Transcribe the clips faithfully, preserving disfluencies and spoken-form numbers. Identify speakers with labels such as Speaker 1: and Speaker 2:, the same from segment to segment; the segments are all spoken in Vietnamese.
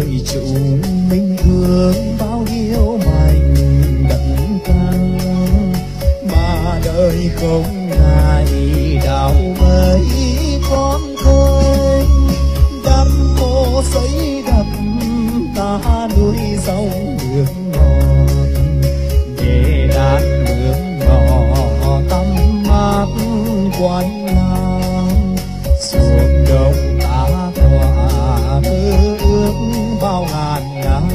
Speaker 1: ơi chúng mình thương bao nhiêu mạnh đậm ca, mà đời không ngại đào mấy con kênh, đắp mô xây đập ta nuôi dòng nước ngọt, để đàn nước nhỏ tắm mát quanh nam xuống đông ta tỏa mơ ước bao ngàn năm.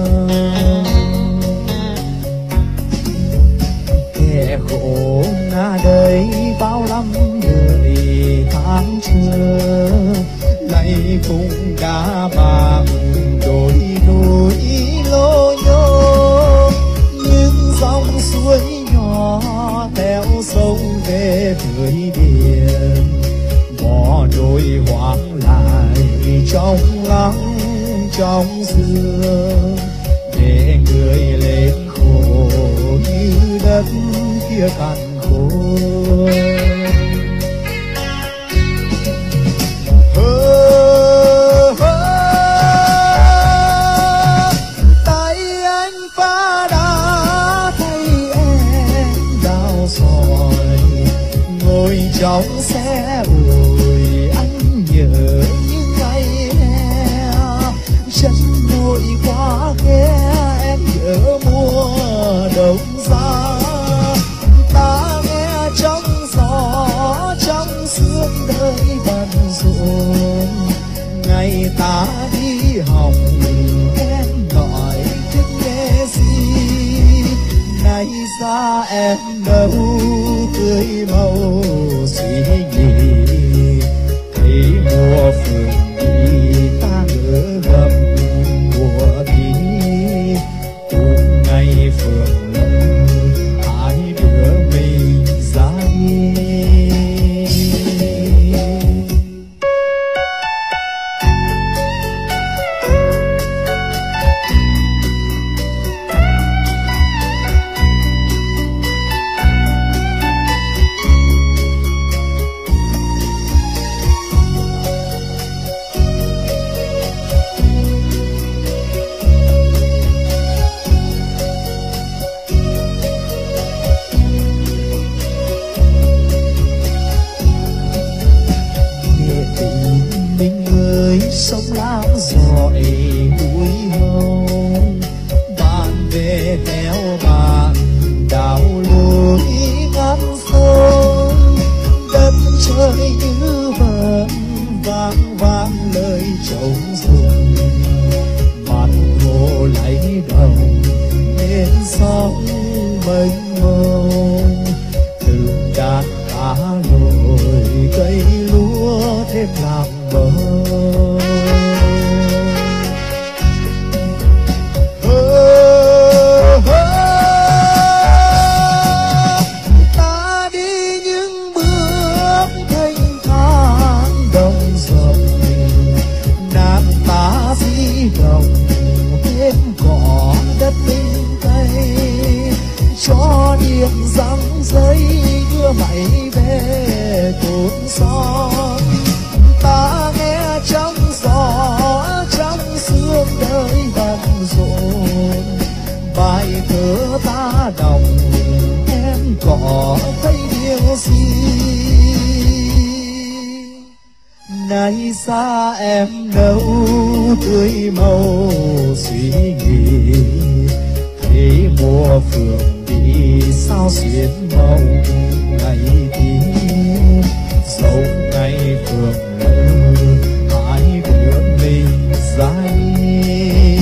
Speaker 1: Kẻ khổ ngã đây bao năm đợi tháng chờ, lạy cùng đá bạc đôi núi lô nhô, những dòng suối nhỏ theo sông về với biển, bỏ đôi hoang lại trong lắng trong xưa, để người lên khổ như đất kia cằn khô. Tay anh phá đá thấy em đào sỏi, ngồi trong xe ủi anh nhớ những ngày hè, chân nỗi quá ghé em nhớ mùa đông giá. Ta nghe trong gió trong sương đời bận rộn, ngày ta đi học em nói thức nghe gì, nay xa em đâu tươi màu suy nghĩ, thấy mùa phượng đi ta ngỡ ngầm mùa đi, cùng ngày phượng lâm hai đứa mình ra đi. Sông lam dọi núi hồng, bạn về theo bạn đào lối ngăn sông, đất trời như vẫn vang vang lời trống rung, mặt hồ lấy đầu bên sóng mênh mông, từ đàn cá nổi cây lúa thêm làm bờ. Đồng thêm cỏ đất tinh tây, cho điện răng giấy đưa mày về cồn son. Ta nghe trong gió trong sương đời bận rộn, bài thơ ta đọc em có thấy điều gì, nay xa em đâu tươi màu suy nghĩ, thấy mùa phượng đi sao xuyến mong ngày tím, dẫu ngày phượng lỡ hai đứa mình ra đi.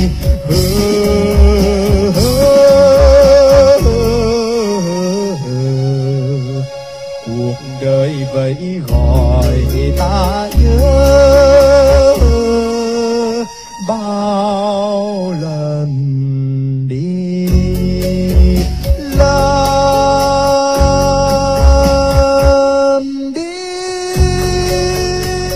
Speaker 1: Cuộc đời vậy gọi ta nhớ bao lần đi lần đi.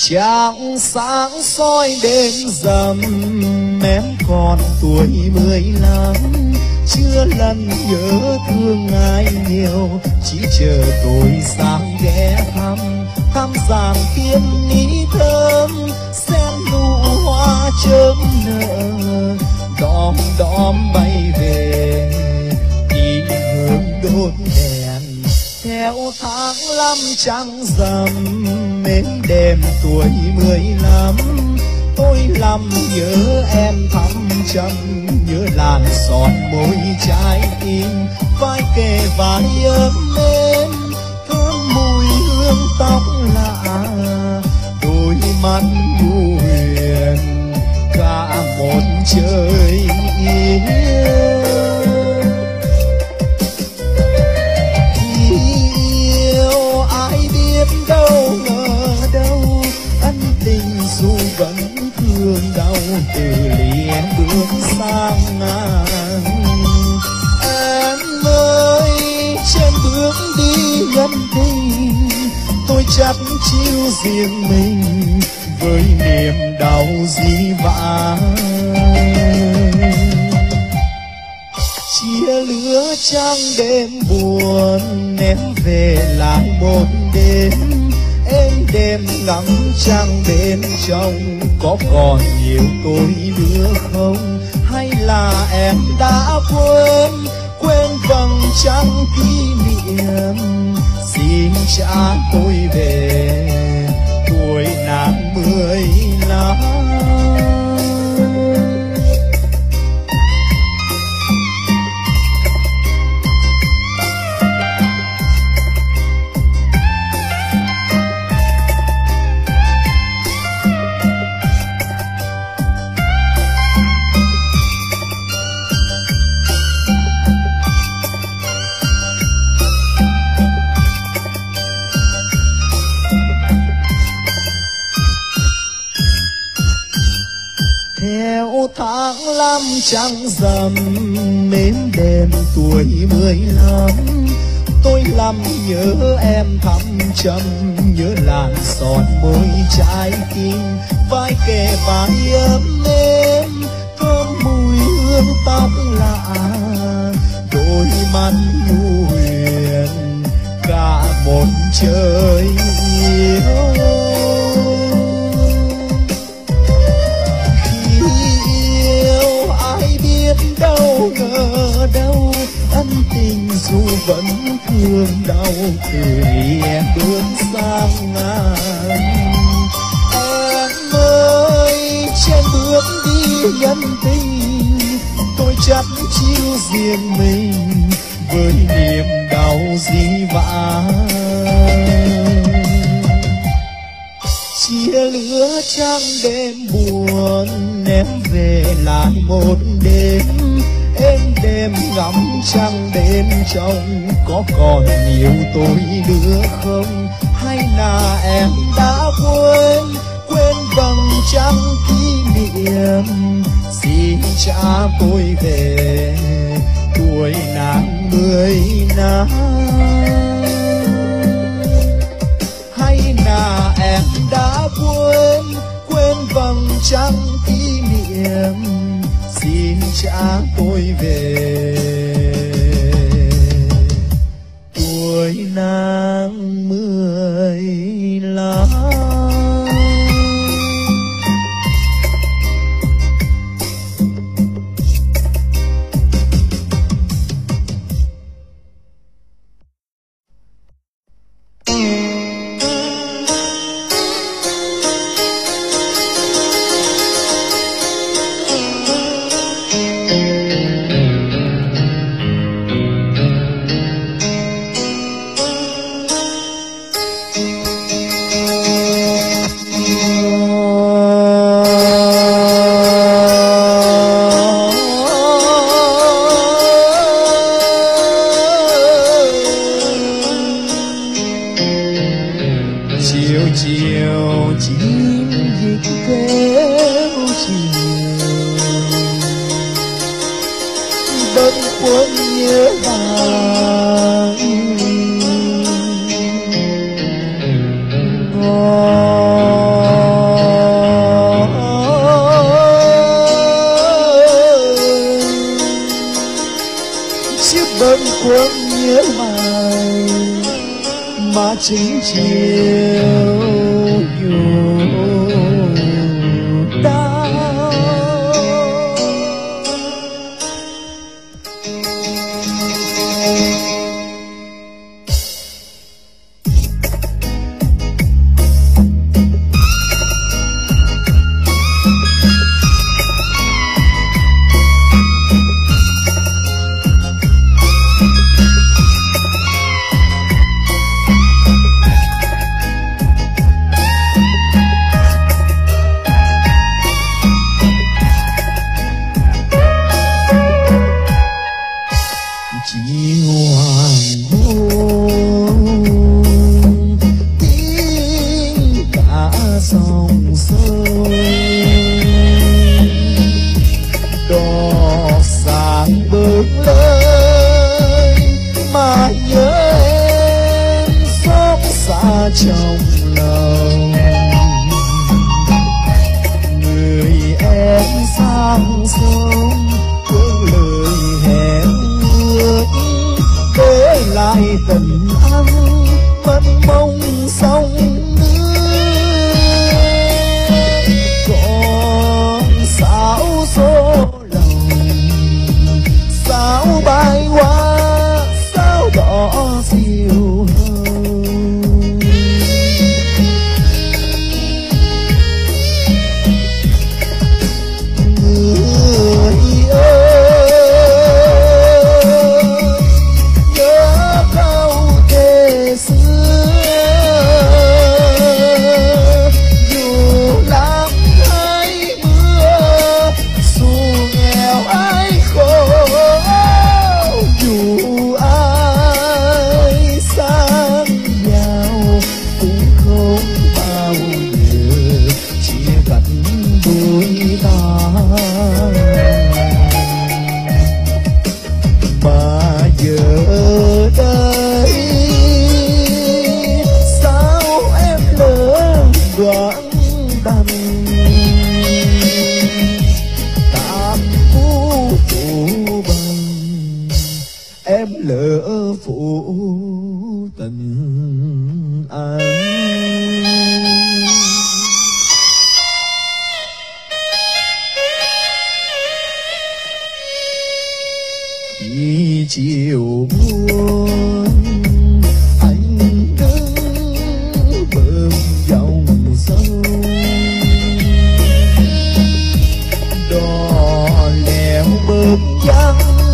Speaker 1: Trăng sáng soi đêm rằm, em còn tuổi mười lăm, chưa lần nhớ thương ai nhiều, chỉ chờ tôi sang ghé thăm. Thăm giàn tiên ní thơm, xen nụ hoa chớm nở, đom đóm bay về đi hướng đốt đèn. Theo tháng năm trăng rằm, mến đêm tuổi mười lăm, tôi lầm nhớ em thắm trầm, nhớ làn son môi trái tim, vai kề vai ấm êm, thơm mùi hương tóc lạ, đôi mắt nhu huyền cả một trời yêu. Yêu ai biết đâu ngờ đâu, ân tình dù vẫn thương đau, từ lìa bước sang ngang. Em ơi trên bước đi nhân tình, tôi chắc chiêu riêng mình với niềm đau dĩ vãng. Chia lứa trăng đêm buồn, em về lại một đêm, em đêm ngắm trăng bên trong, có còn nhiều tôi nữa không? Hay là em đã quên, quên vầng trăng kỷ niệm? Xin trả tôi về tuổi nàng mười lăm. Tháng năm trăng rằm, mến đêm tuổi mười lăm, tôi lầm nhớ em thắm trầm, nhớ làn son môi trái tim, vai kề vai ấm êm, thơm mùi hương tóc lạ, đôi mắt nhu huyền cả một trời yêu. Đâu ngờ đâu, ân tình dù vẫn thương đau, từ lìa bước sang ngang. Em ơi trên bước đi nhân tình, tôi chắc chiêu riêng mình với niềm đau dĩ vãng. Chia lứa trăng đêm buồn, em về lại một đêm, em đêm ngắm trăng bên trong, có còn nhiều tôi nữa không? Hay là em đã quên, quên vầng trăng kỷ niệm? Xin trả tôi về tuổi nàng mười lăm. Hay là em đã quên, quên vầng trăng kỷ niệm? Xin trả tôi về tuổi nàng mười lăm. Oh quân nhớ mài mà chính chiều dù đau. Trong lòng người em sang sông quên lời hẹn ước để lại tình anh mênh mông sông nước. Còn sao số lòng sao bay qua sao đỏ diều lỡ phụ tình anh. Khi chiều buồn anh đứng bờ dòng sông đò lẻo bước vắng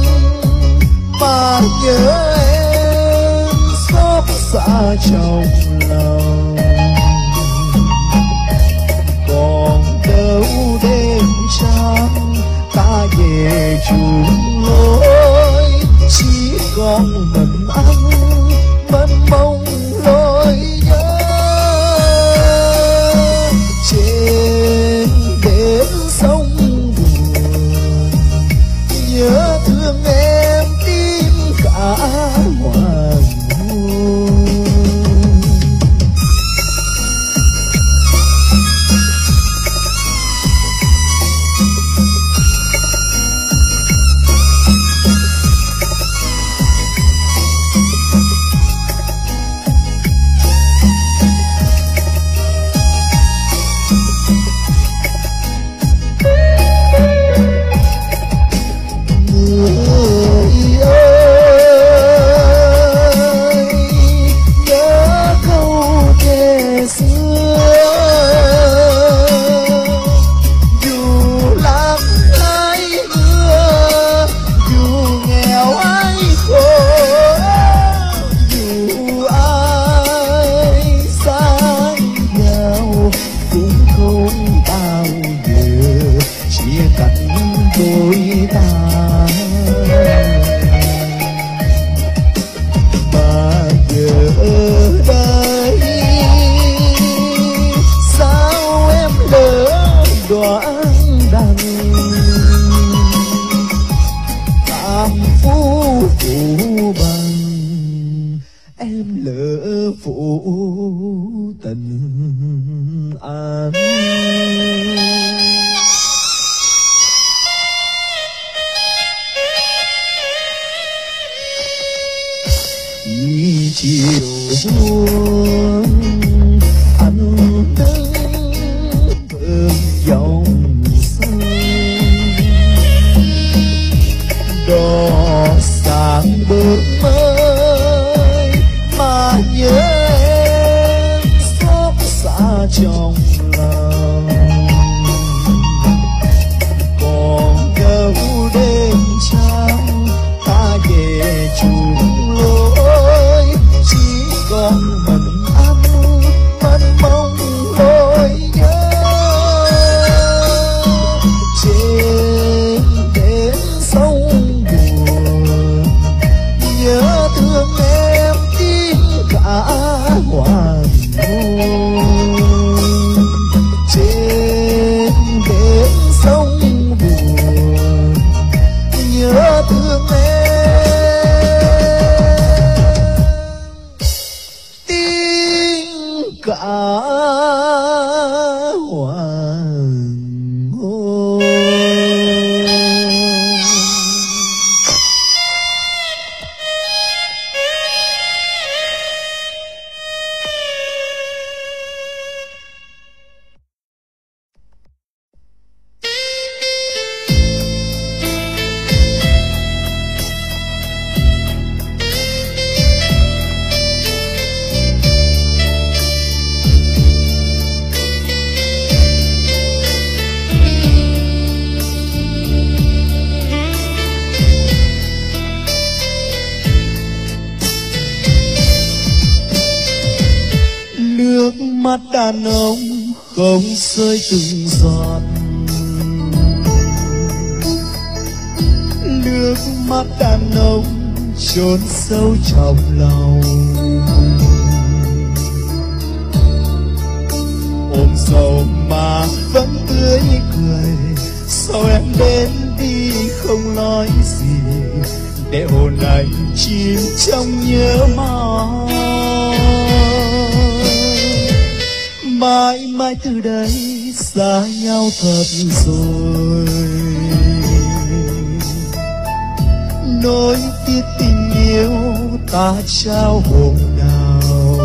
Speaker 1: mà nhớ em xót xa trong lòng. Còn đâu đêm trăng ta về chung lối, chỉ còn mình anh mênh mông lối nhớ. Trên bến sông buồn nhớ thương em cả hoàng hôn. Đôi ta mà giờ đây sao em lỡ đoạn đằng tam phú phụ bằng em lỡ phụ tình anh. chiều buông anh đứng bên dòng sông đò sáng bờ mới mà nhớ em xót xa trong lòng còn đâu đêm trắng ta về chung lối chỉ còn mình anh mênh mông lối nhớ trên bến sông buồn nhớ thương em tim cả hoàng hôn trên bến sông buồn nhớ thương em tim cả hoàng hôn. Nước mắt đàn ông không rơi từng giọt, nước mắt đàn ông chôn sâu trong lòng. Ôm sầu mà vẫn tươi cười, sao em đến đi không nói gì, để hồn anh chìm trong nhớ mong. Mãi mãi từ đây xa nhau thật rồi, nỗi tiếc tình yêu ta trao hôm nào.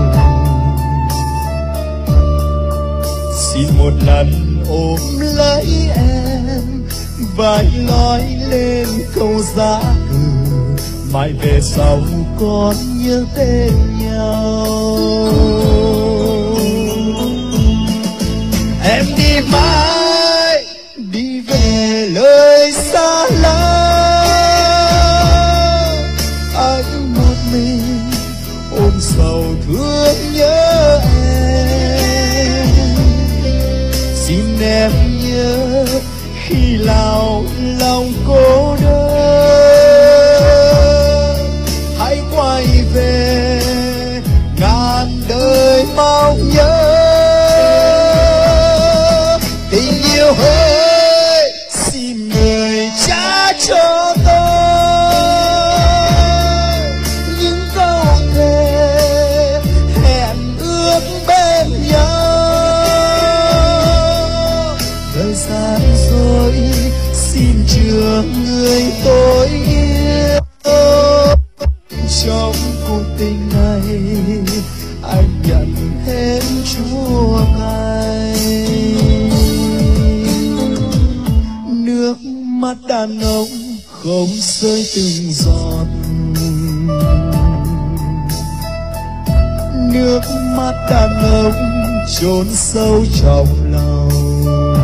Speaker 1: Xin một lần ôm lấy em, vài nói lên câu giá từ, mãi về sau còn nhớ tên nhau. Em đi mãi đi về lời xa lắm, anh một mình ôm sầu thương nhớ em. Xin em nhớ khi nào lòng cô đơn, hãy quay về ngàn đời mong nhớ. Tình yêu ơi xin người trả cho tôi những câu thề hẹn ước bên nhau. Thời gian rồi xin chừa người tôi yêu, trong cuộc tình này anh nhận hết chua cay. Nước mắt đàn ông không rơi từng giọt, nước mắt đàn ông chôn sâu trong lòng.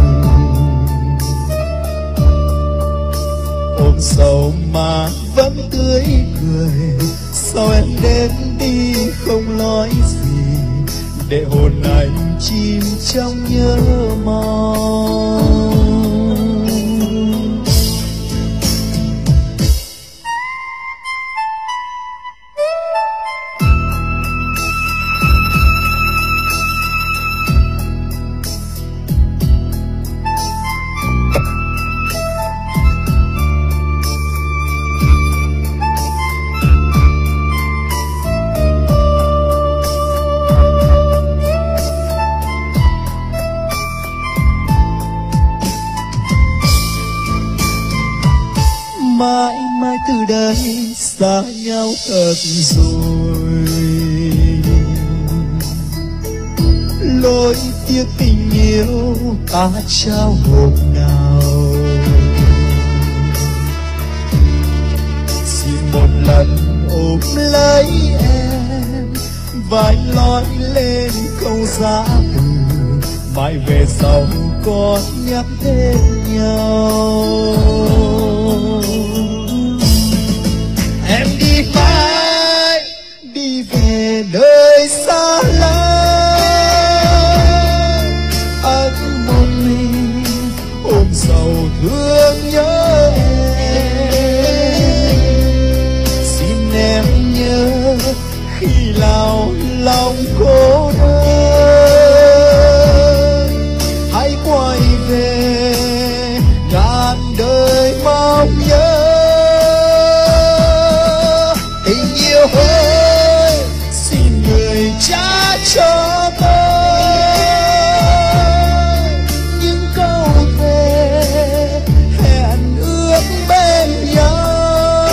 Speaker 1: Ôm sầu mà vẫn tươi cười, sao em đến đi không nói gì, để hồn anh chìm trong nhớ mong. Mãi mãi từ đây xa nhau thật rồi, lối tiếc tình yêu ta trao hôm nào. Xin một lần ôm lấy em, vai nói lên câu giá từ, mai về sau còn nhắc đến nhau. Em đi mãi, đi về nơi xa lắm, anh một mình ôm sầu thương nhớ em. Xin em nhớ khi nào lòng cô đơn, hãy quay về ngàn đời mong nhớ. Tình yêu ơi, xin người trả cho tôi những câu thề hẹn ước bên nhau.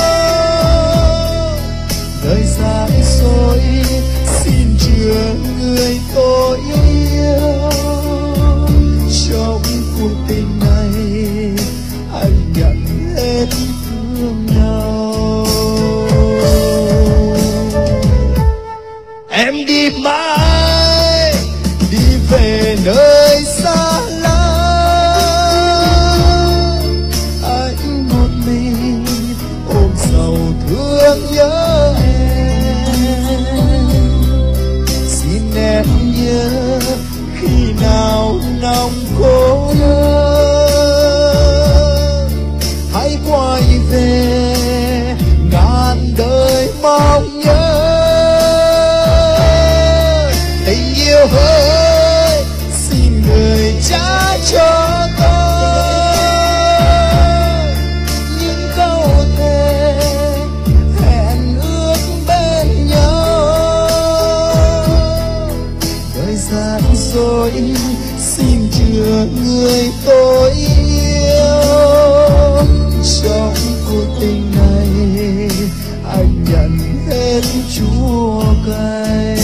Speaker 1: Đời gian dối xin chừa người tôi yêu, trong cuộc tình này anh nhận hết thương nhau. Em đi mãi, đi về nơi xa lắm, anh một mình ôm sầu thương nhớ em. Xin em nhớ khi nào nồng cô đơn, hãy quay về ngàn đời mong nhớ. Tình yêu ơi, xin người trả cho tôi những câu thề hẹn ước bên nhau. Đời gian dối xin chừa người tôi yêu, trong cuộc tình này anh nhận hết chúa cay.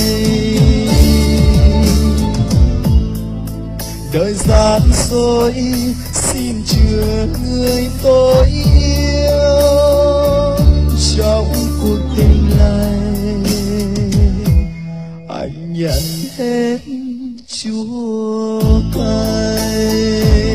Speaker 1: Đời gian dối xin chừa người tôi yêu, trong cuộc tình này anh nhận hết chúa cay.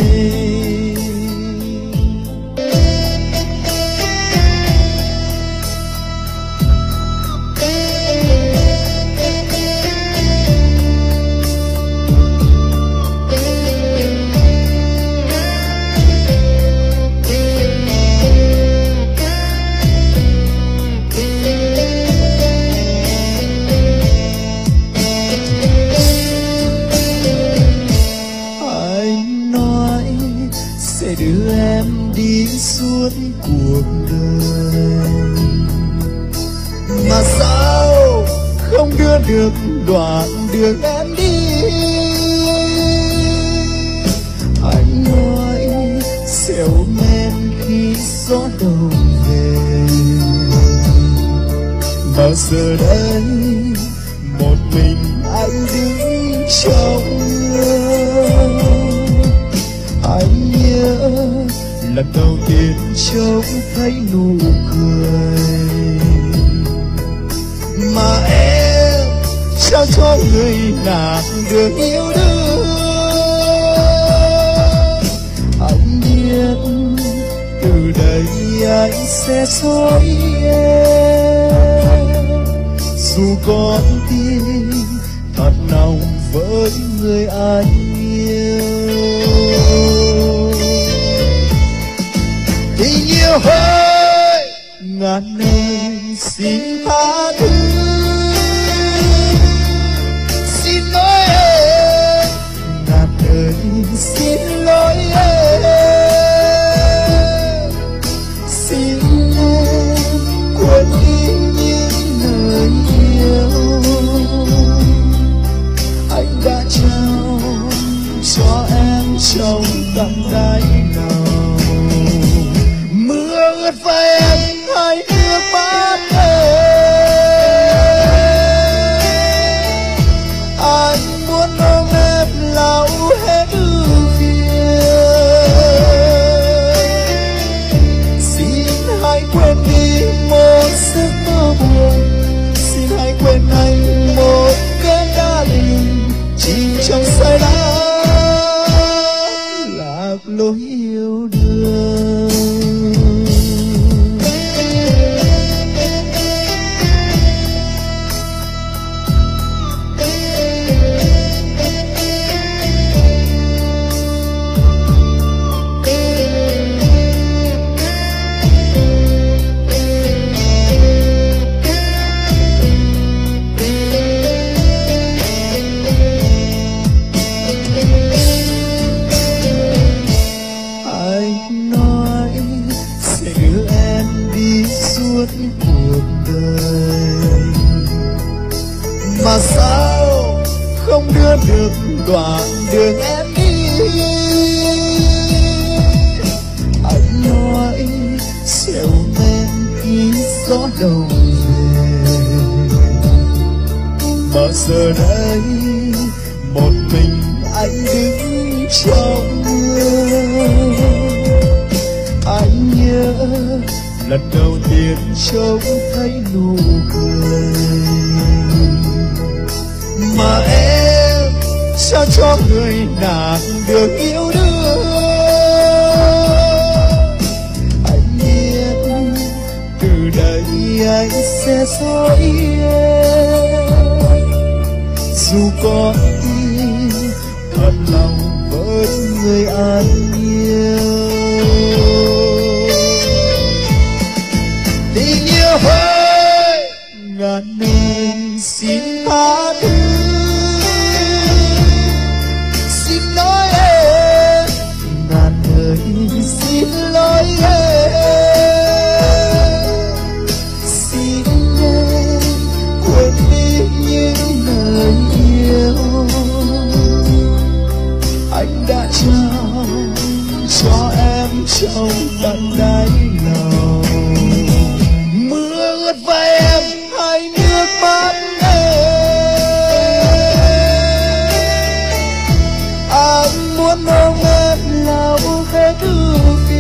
Speaker 1: Sẽ đưa em đi suốt cuộc đời, mà sao không đưa được đoạn đường em đi. Anh nói sẽ ôm em khi gió đầu về, mà giờ đây một mình anh đứng trong mưa. Anh nhớ lần đầu tiên trông thấy nụ cười mà em trao cho người nàng được yêu đương. Anh biết từ đây anh sẽ dối em, dù con tim thật lòng với người anh yêu. Tình yêu ơi, ngàn lời xin tha thứ, xin lỗi em, ngàn lời xin lỗi em. Xin em quên đi những lời yêu anh đã trao cho em trong tận đáy lòng. Mưa ướt vai em hay nước mắt em, anh muốn ôm em suốt cuộc đời. Mà sao không đưa được đoạn đường em đi? Anh nói xẻo men khi gió đầu về, mà giờ đây một mình anh đứng trong mưa. Anh nhớ lần đầu tiên trông thấy nụ cười mà em sao cho người nàng được yêu đương. Anh biết từ đây anh sẽ dõi em, dù có yêu thật lòng với người anh yêu. Tình yêu ơi ngàn nên xin tha thứ, xin nói em ngàn lời xin lỗi em. Xin em quên đi những lời yêu anh đã trao cho em trong tận đáy lòng. Mưa ướt vai em hay nước mắt em, anh muốn ôm em lau hết ưu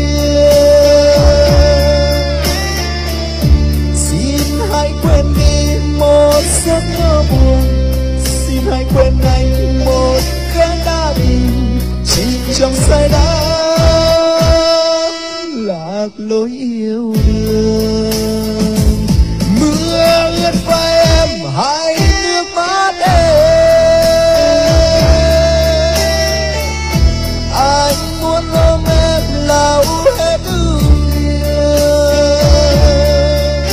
Speaker 1: phiền. Xin hãy quên đi một giấc mơ buồn, xin hãy quên anh một cái đã tình chìm trong say đắm lạc lối yêu đương. Mưa ướt vai em hay nước mắt em, anh muốn ôm em lau hết ưu phiền.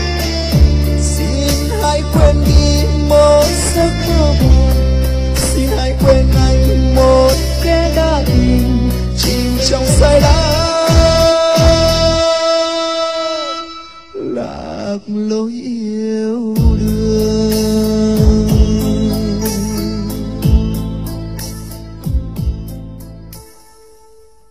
Speaker 1: Xin hãy quên đi một giấc mơ buồn, xin hãy quên anh một cái đã tình chìm trong say đắm lạc lối yêu